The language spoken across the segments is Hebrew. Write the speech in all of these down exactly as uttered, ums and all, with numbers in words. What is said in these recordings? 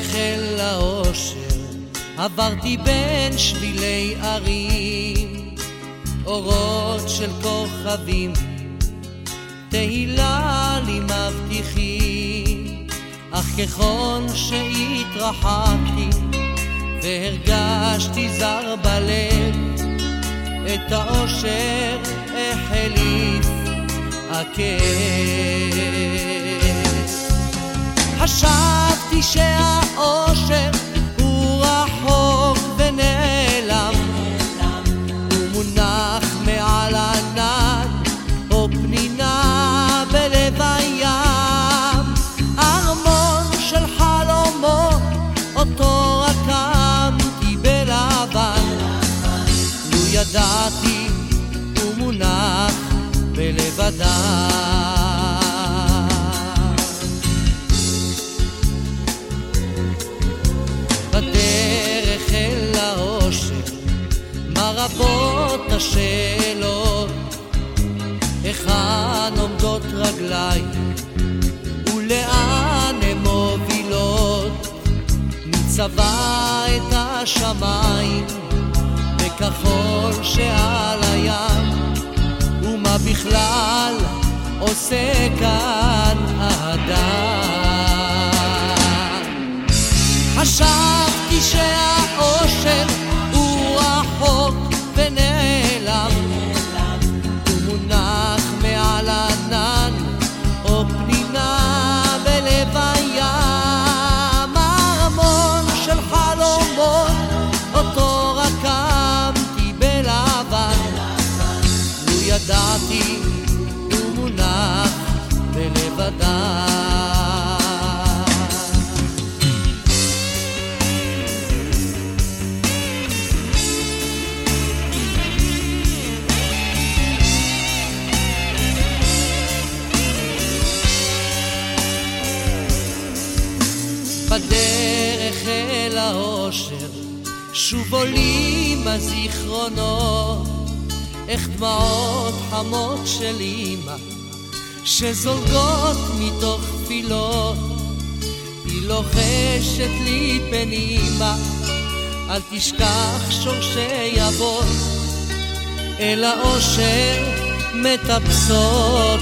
בדרך אל האושר עברתי בין שבילי ערים, אורות של כוכבים, תהילה לי מבטיחים. אך ככל שהתרחקתי והרגשתי זר בלב, את האושר החליף הכאב. חשבתי שהאושר הוא רחוק ונעלם, הוא מונח מעל ענן או פנינה בלב הים, ארמון של חלומות אותו רקמתי בלבן, לו ידעתי הוא מונח בלב אדם. בדרך אל האושר מה רבות השאלות, היכן עומדות רגליי ולאן הן מובילות. מי צבע את השמיים בכחול שעל הים, ומה בכלל עושה כאן האדם? חשבתי שהאושר הוא רחוק ונעלם, הוא מונח מעל ענן או פנינה בלב הים, ארמון של חלומות אותו רקמתי בלבן, לו ידעתי הוא מונח בלב אדם. בדרך אל האושר שוב עולים הזיכרונות, איך דמעות חמות של אמא שזולגות מתוך תפילות. היא לוחשת לי פנימה, אל תשכח שורשי אבות, אל האושר מטפסות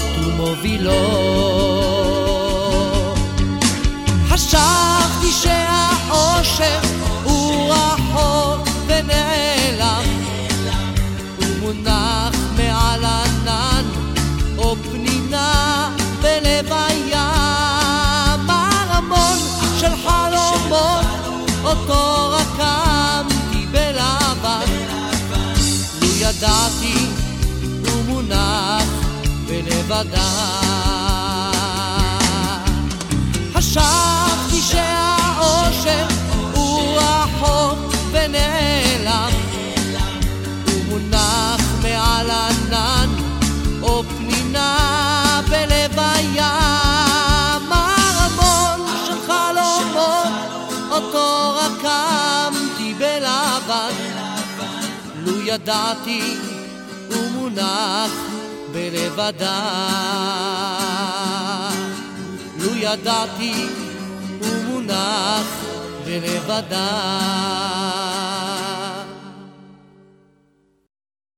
ומובילות. חשבתי שהאושר הוא רחוק ונעלם, הוא מונח מעל ענן או פנינה בלב הים, ארמון של חלומות אותו רקמתי בלבן, לו ידעתי הוא מונח בלב אדם. חשבתי שהאושר הוא רחוק ונעלם, הוא מונח מעל ענן או פנינה בלב הים, ארמון של חלומות אותו רקמתי בלבן, לו ידעתי הוא מונח בלב אדם, לו ידעתי הוא מונח בלב אדם.